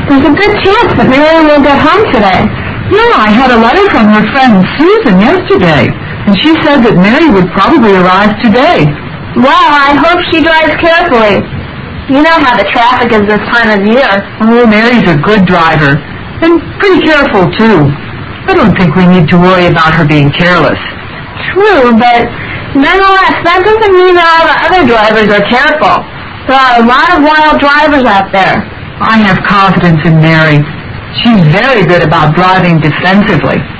There's a good chance that Mary will get home today. Yeah, I had a letter from her friend Susan yesterday, and she said that Mary would probably arrive today. Well, I hope she drives carefully. You know how the traffic is this time of year. Oh, Mary's a good driver, and pretty careful, too. I don't think we need to worry about her being careless. True, but nonetheless, that doesn't mean that all the other drivers are careful. There are a lot of wild drivers out there. I have confidence in Mary. She's very good about driving defensively.